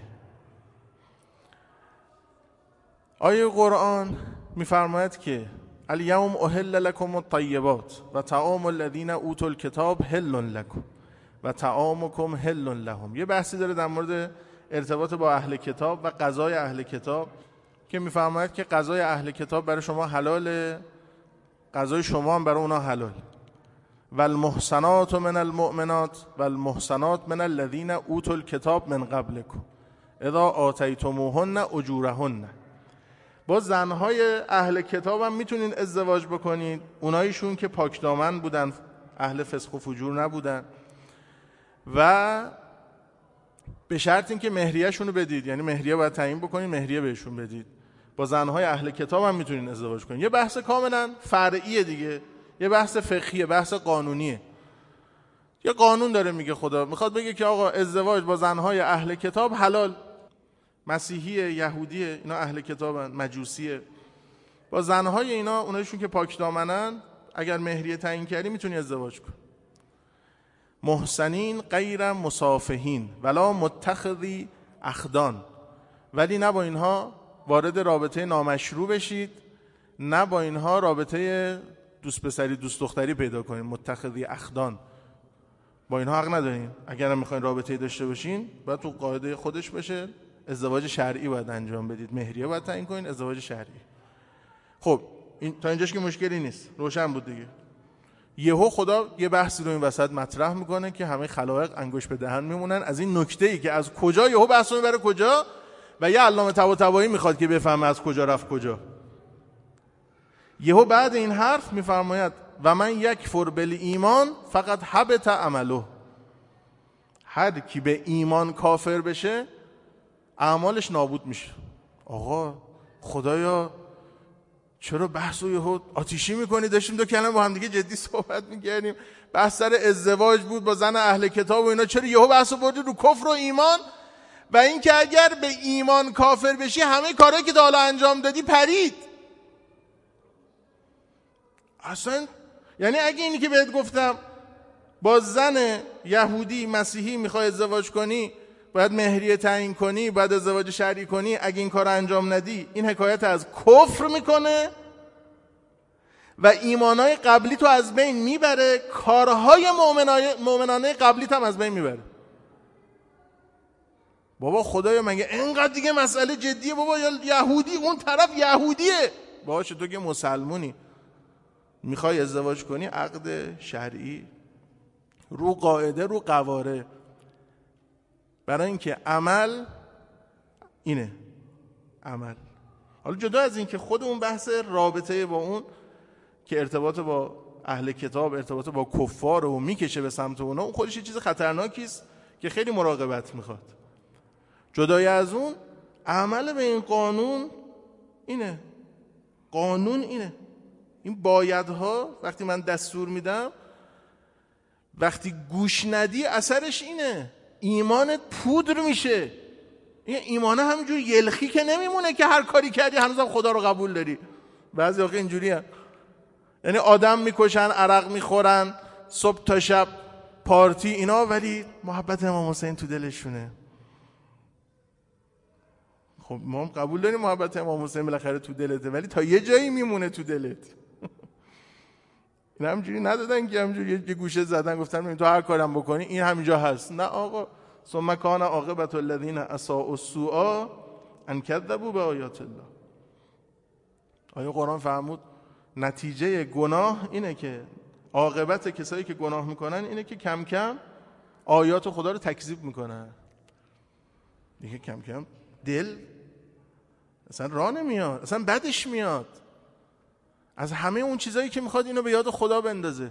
آیه قرآن میفرماید که الیوم احل لکم الطیبات و طعام الذین اوتوا الکتاب حل لکم و طعامکم حل لهم. یه بحثی داره در مورد ارتباط با اهل کتاب و غذای اهل کتاب که میفرماید که غذای اهل کتاب برای شما حلاله، غذای شما هم برای اونا حلال. و المحصنات من المؤمنات و المحصنات من الذین اوتوا الکتاب من قبلکم اذا آتیتموهن اجورهن. با زنهای اهل کتاب هم میتونین ازدواج بکنید، اونایشون که پاکدامن بودن، اهل فسق و فجور نبودن، و به شرط اینکه مهریه‌شون رو بدید، یعنی مهریه باید تعیین بکنید، مهریه بهشون بدید. با زنهای اهل کتاب هم میتونین ازدواج کنید. یه بحث کاملا فرعیه دیگه، یه بحث فقهیه، بحث قانونیه. یه قانون داره میگه خدا، میخواد بگه که آقا ازدواج با زنهای اهل کتاب حلال. مسیحیه، یهودیه، اینا اهل کتابن، مجوسیه. با زنهای اینا، اونایشون که پاک دامنن، اگر مهریه تعیین کردی میتونی ازدواج کن. محسنین غیر مصافحین ولا متخذی اخدان، ولی نه با اینها وارد رابطه نامشروع بشید، نه با اینها رابطه دوست پسری دوست دختری پیدا کنید. متخذی اخدان، با اینها حق ندارین. اگر هم میخواین رابطه داشته باشین باید تو قاعده خودش بشه، ازدواج شرعی باید انجام بدید، مهریه باید تعیین کنین، ازدواج شرعی. خب این تا اینجاش که مشکلی نیست، روشن بود دیگه. یهو خدا یه بحثی رو این وسط مطرح میکنه که همه خلایق انگوش به دهن میمونن از این نکته‌ای که از کجا یهو بحث رو میبره کجا، و یه علامه طباطبایی میخواد که بفهمه از کجا رفت کجا. یهو بعد این حرف میفرماید و من یکفر بالایمان فقط حبط عمله. هر کی به ایمان کافر بشه اعمالش نابود میشه. آقا خدایا چرا بحثو یهو آتیشی میکنی؟ داشتیم دو کلمه با هم دیگه جدی صحبت میکردیم، بحث سر ازدواج بود با زن اهل کتاب و اینا، چرا یهو بحثو بردی رو کفر و ایمان؟ و این که اگر به ایمان کافر بشی همه کارهایی که تا حالا انجام دادی پرید. اصلا یعنی اگه اینی که بهت گفتم با زن یهودی مسیحی میخوای ازدواج کنی باید مهریه تعیین کنی، باید ازدواج شرعی کنی، اگه این کار انجام ندی این حکایت از کفر میکنه و ایمانای قبلی تو از بین میبره، کارهای مؤمنانه قبلی هم از بین میبره. بابا خدایا مگه اینقدر دیگه مسئله جدیه؟ بابا یا یهودی اون طرف یهودیه، باشه تو که مسلمونی میخوای ازدواج کنی عقد شرعی رو قاعده رو قواره، برای اینکه عمل اینه عمل. حالا جدا از این که خود اون بحث رابطه با اون که ارتباط با اهل کتاب، ارتباط با کفار رو میکشه به سمت اونا، اون خودش یه چیز خطرناکی است که خیلی مراقبت میخواد. جدای از اون عمل به این قانون اینه، قانون اینه. این بایدها وقتی من دستور میدم، وقتی گوش ندی اثرش اینه، ایمانت پودر میشه. این ایمانه همینجور یلخی که نمیمونه که هر کاری کردی هنوزم خدا رو قبول داری. بعضی آخه اینجوری هم. یعنی آدم میکشن، عرق میخورن، صبح تا شب پارتی اینا، ولی محبت امام حسین تو دلشونه. خب ما هم قبول داریم محبت امام حسین بالاخره تو دلته، ولی تا یه جایی میمونه تو دلت. این همجوری ندادن که همجوری یه گوشه زدن گفتن ببین تو هر کارم بکنی این همینجا هست. نه آقا، ثم کان عاقبة الذین اساءوا السوء ان کذبوا بآیات الله. آیه قرآن فرمود نتیجه گناه اینه که عاقبت کسایی که گناه میکنن اینه که کم کم آیات خدا رو تکذیب میکنن. دیگه کم کم دل اصلا راه نمیاد، اصلا بدش میاد از همه اون چیزایی که میخواد اینو به یاد خدا بندازه.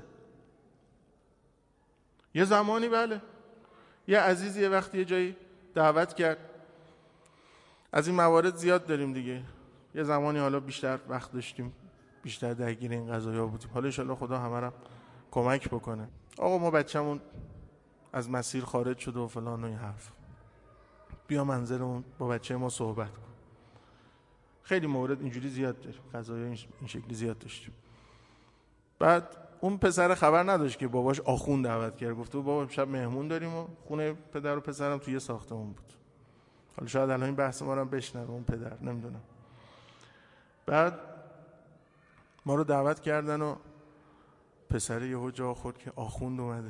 یه زمانی بله یه عزیزی یه وقتی یه جایی دعوت کرد، از این موارد زیاد داریم دیگه. یه زمانی حالا بیشتر وقت داشتیم، بیشتر درگیر این قضایا بودیم، حالا انشالله خدا همه رو کمک بکنه. آقا ما بچه‌مون از مسیر خارج شده و فلان و این حرف، بیا منظرمون با بچه ما صحبت کن. خیلی مورد اینجوری زیاد داریم، قضایا این شکلی زیاد داشتیم. بعد اون پسر خبر نداشت که باباش آخوند دعوت کرد، گفته بابا شب مهمون داریم و خونه پدر و پسرم توی ساختمون بود. حالا شاید الان این بحث ما رو بشنوه اون پدر، نمیدونم. بعد ما رو دعوت کردن و پسر یهو جا خورد که آخوند اومده.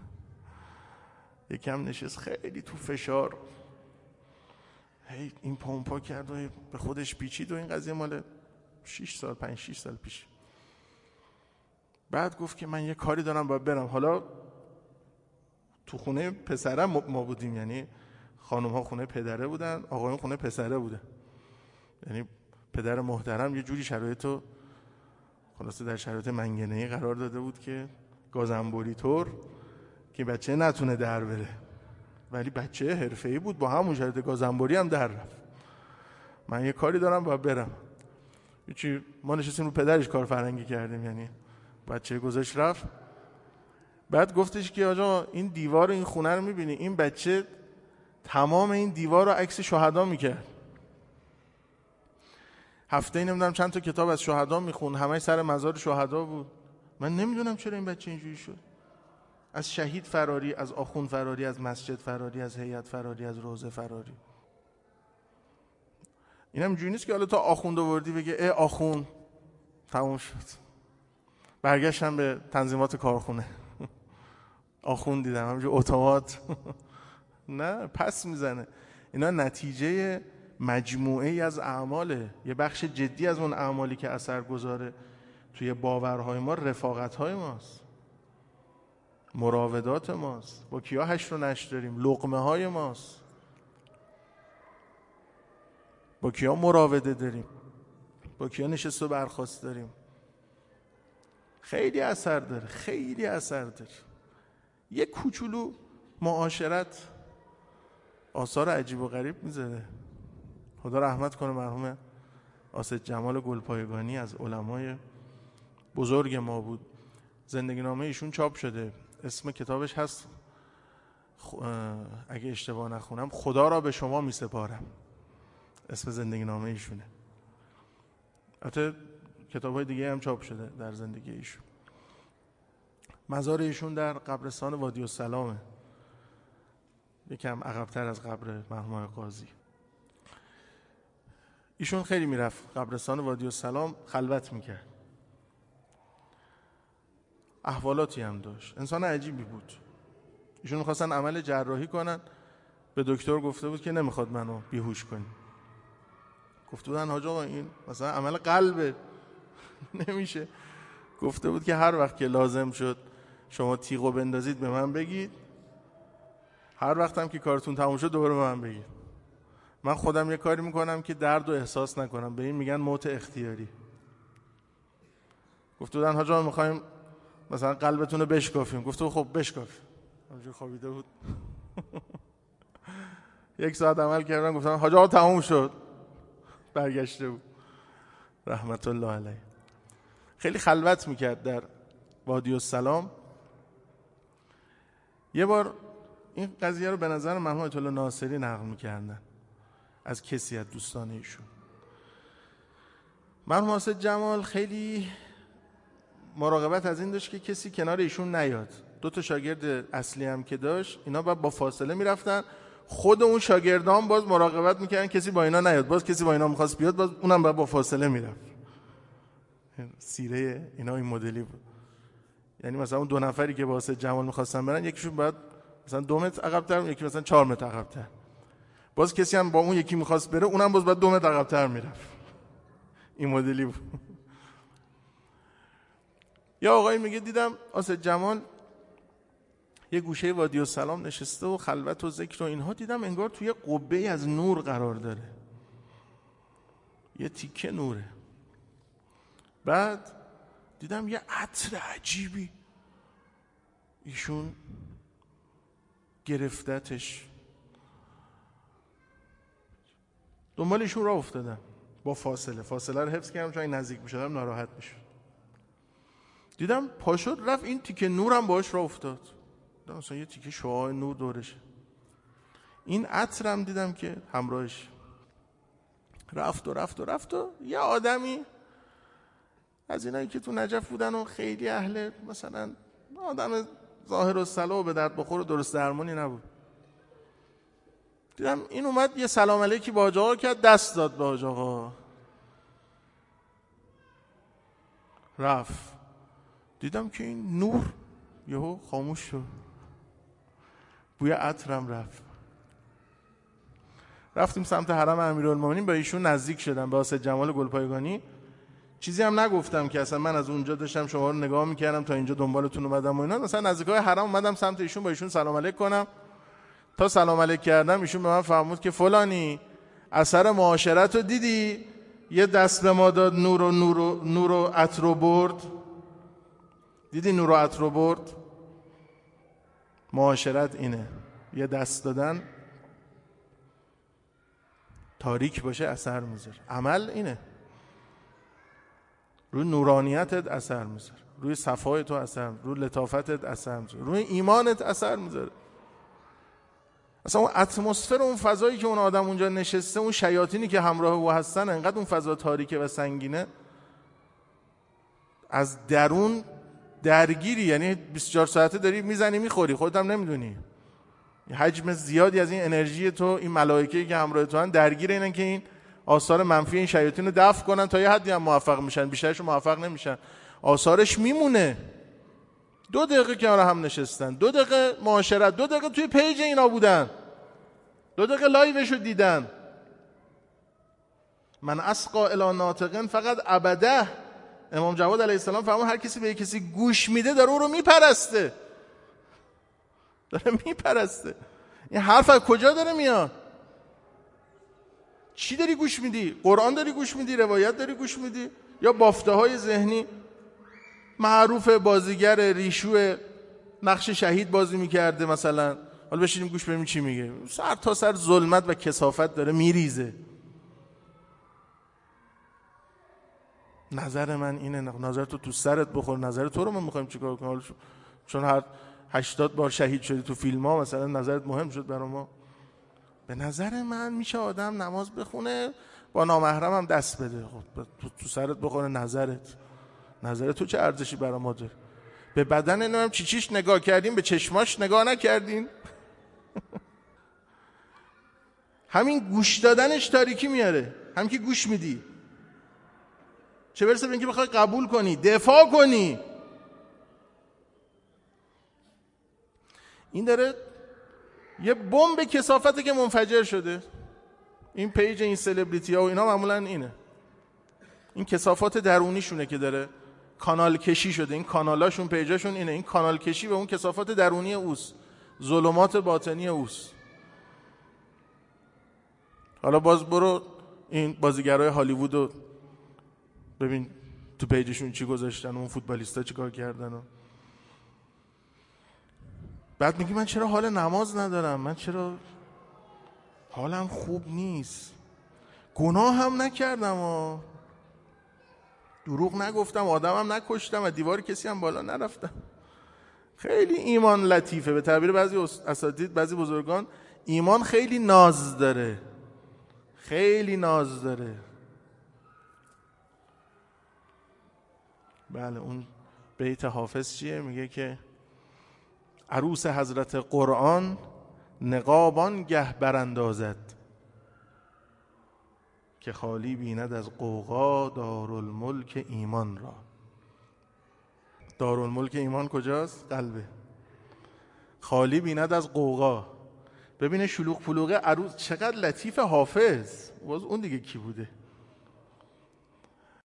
یکم نشست خیلی تو فشار، هی این پامپا کرد و به خودش پیچید و این قضیه مال شش سال پنج شش سال پیش. بعد گفت که من یه کاری دارم باید برم. حالا تو خونه پسرم ما بودیم، یعنی خانم ها خونه پدره بودن، آقایون خونه پسره بودن. یعنی پدر محترم یه جوری شرایطو خلاصه در شرایط منگنه‌ای قرار داده بود که گازنبوری طور که بچه نتونه در بره، ولی بچه حرفه‌ای بود، با همون شرایط گازنبوری هم در رفت. من یه کاری دارم باید برم. هیچی، ما نشستیم رو پدرش کار فرنگی کردیم، یعنی بچه گذاشت رفت. بعد گفتش که آجا این دیوار این خونه رو میبینی، این بچه تمام این دیوار رو عکس شهدا میکرد. هفته ای نمیدونم چند تا کتاب از شهدا میخوند، همه سر مزار شهدا بود. من نمیدونم چرا این بچه اینجوری شد. از شهید فراری، از آخوند فراری، از مسجد فراری، از هیئت فراری، از روضه فراری. اینم اینجوری نیست که حالا تا آخوند آوردی بگه ای آخوند تموم شد. برگشتم به تنظیمات کارخونه. آخوند دیدم همینجور اتومات. نه، پس میزنه. اینا نتیجه مجموعه ای از اعماله. یه بخش جدی از اون اعمالی که اثر گذاره توی باورهای ما رفاقت‌های ماست، مراودات ماست، با کیا هشت و نشت داریم، لقمه های ماست، با کیا مراوده داریم، با کیا نشست و برخاست داریم. خیلی اثر داره، خیلی اثر داره. یه کوچولو معاشرت آثار عجیب و غریب میذاره. خدا رحمت کنه مرحوم آسد جمال گلپایگانی، از علمای بزرگ ما بود. زندگی نامه ایشون چاپ شده، اسم کتابش هست اگه اشتباه نخونم خدا را به شما می سپارم، اسم زندگی نامه ایشونه. البته کتاب های دیگه هم چاپ شده در زندگی ایشون. مزار ایشون در قبرستان وادی السلامه، یکم عقب‌تر از قبر مرحوم قاضی. ایشون خیلی میرفت قبرستان وادی السلام خلوت میکرد، احوالاتی هم داشت، انسان عجیبی بود. ایشون میخواستن عمل جراحی کنن، به دکتر گفته بود که نمیخواد منو بیهوش کنی. گفته بودن حاج آقا این مثلا عمل قلبه نمیشه. گفته بود که هر وقت که لازم شد شما تیغو بندازید به من بگید، هر وقت هم که کارتون تموم شد دوباره به من بگید. من خودم یه کاری میکنم که درد رو احساس نکنم، به این میگن موت اختیاری. گفته بودن حاج آقا میخوایم مثلا قلبتون رو بشکافیم. گفته خب بشکاف. همونجور خوابیده بود. یک ساعت عمل کردن، گفتن حاج آقا تموم شد، برگشته بود رحمت الله علیه. خیلی خلوت میکرد در وادی السلام. یه بار این قضیه رو به نظر مرحوم آیت الله ناصری نقل میکردن از کسی از دوستان ایشون. مرحوم حاسد جمال خیلی مراقبت از این داشت که کسی کنار ایشون نیاد. دو تا شاگرد اصلی هم که داشت، اینا بعد با فاصله میرفتن، خود اون شاگردان باز مراقبت میکردن کسی با اینا نیاد، باز کسی با اینا میخواست بیاد باز اونم بعد با فاصله میرفت. سیره اینا این مدلی بود. یعنی مثلا اون دو نفری که با حاسد جمال میخواستن برن، یکیشون بعد مثلا دو متر عقب‌تر، یکی مثلا چهار متر عقب‌تر، باز کسی هم با اون یکی میخواست بره، اونم باز بعد دو متر عقب‌تر میرفت. این مدلی بود. یا آقای میگه دیدم حاسد جمال یه گوشه وادی السلام نشسته و خلوت و ذکر و اینها، دیدم انگار توی قبه از نور قرار داره، یه تیکه نوره. بعد دیدم یه عطر عجیبی ایشون گرفتتش، دنبال ایشون راه افتادم با فاصله فاصله رو حفظ کردم چون این نزدیک میشدم ناراحت میشد. دیدم پاشد رفت، این تیکه نورم باهاش راه افتاد، دیدم مثلا یه تیکه شعاع نور دورشه. این عطرم دیدم که همراهش رفت و رفت و رفت و یه آدمی از اینایی که تو نجف بودن و خیلی اهل مثلا آدم ظاهر و صلاح و به درد بخور و درست درمانی نبود، دیدم این اومد یه سلام علیکی با حاج آقا کرد، دست داد به حاج آقا، رفت. دیدم که این نور یهو خاموش شد، بوی عطرم رفت. رفتیم سمت حرم امیرالمومنین، با ایشون نزدیک شدم، به حاسد جمال گلپایگانی. چیزی هم نگفتم که اصلا من از اونجا داشتم شما رو نگاه میکردم تا اینجا دنبالتون اومدم و اینا. مثلا نزدیکای حرم اومدم سمت ایشون با ایشون سلام علیک کنم. تا سلام علیک کردم ایشون به من فرمود که فلانی اثر معاشرت رو دیدی؟ یه دست به ما داد، نور و نور و نور و عطر و برد. دیدی نور و عطر و برد؟ معاشرت اینه، یه دست دادن تاریک باشه اثر میذاره. عمل اینه، روی نورانیتت اثر میذاره، روی صفای تو اثر میذاره، روی لطافتت اثر میذاره، روی ایمانت اثر میذاره. اصلا اون اتمسفر، اون فضایی که اون آدم اونجا نشسته، اون شیاطینی که همراه او هستن، انقدر اون فضا تاریکه و سنگینه، از درون درگیری، یعنی بیست و چهار ساعته داری میزنی میخوری، خودت هم نمیدونی. حجم زیادی از این انرژی تو، این ملائکه‌ای که همراه تو هستن درگیر اینن که این آثار منفی این شیاطین رو دفع کنن. تا یه حدی هم موفق میشن، بیشترش موفق نمیشن، آثارش میمونه. دو دقیقه کنار هم نشستن، دو دقیقه معاشرت، دو دقیقه توی پیج اینا بودن، دو دقیقه لایوشو دیدن. من اسقا الی ناطقن فقط عبده. امام جواد علیه السلام فرمود هر کسی به کسی گوش میده داره او رو میپرسته، داره میپرسته. این حرف از کجا داره میاد؟ چی داری گوش میدی؟ قرآن داری گوش میدی؟ روایت داری گوش میدی؟ یا بافته های ذهنی؟ معروف بازیگر ریشو نقش شهید بازی میکرده مثلا، حالا بشینیم گوش بدیم چی میگه. سر تا سر ظلمت و کثافت داره میریزه. نظر من اینه، نظر تو تو سرت بخور، نظر تو رو ما میخوایم چیکار کنیم؟ چون هر هشتاد بار شهید شدی تو فیلم ها مثلا نظرت مهم شد برای ما. به نظر من میشه آدم نماز بخونه با نامحرم هم دست بده، خب تو سرت بخوره نظرت. نظر تو چه ارزشی برای ما داره؟ به بدن اینم چی چیش نگاه کردیم، به چشماش نگاه نکردین. همین گوش دادنش تاریکی میاره، هم که گوش میدی، چه برسه به اینکه بخوای قبول کنی، دفاع کنی. این داره یه بمب کثافته که منفجر شده. این پیج این سلبریتی ها و اینا معمولا اینه، این کثافات درونیشونه که داره کانال کشی شده. این کانالاشون پیجاشون اینه، این کانال کشی به اون کثافات درونی اوست، ظلمات باطنی اوست. حالا باز برو این بازیگرای هالیوود رو ببین تو پیجشون چی گذاشتن، اون فوتبالیستا چی کار کردن. و بعد میگی من چرا حال نماز ندارم، من چرا حالم خوب نیست. گناه هم نکردم و دروغ نگفتم، آدمم نکشتم و دیوار کسی هم بالا نرفتم. خیلی ایمان لطیفه. به تعبیر بعضی اساتید، بعضی بزرگان، ایمان خیلی ناز داره، خیلی ناز داره. بله اون بیت حافظ چیه؟ میگه که عروس حضرت قرآن نقابان گه براندازد، که خالی بیند از غوغا دارالملک ایمان را. دارالملک ایمان کجاست؟ قلبه. خالی بیند از غوغا. ببینه شلوغ پلوغه عروس چقدر لطیف حافظ. باز اون دیگه کی بوده؟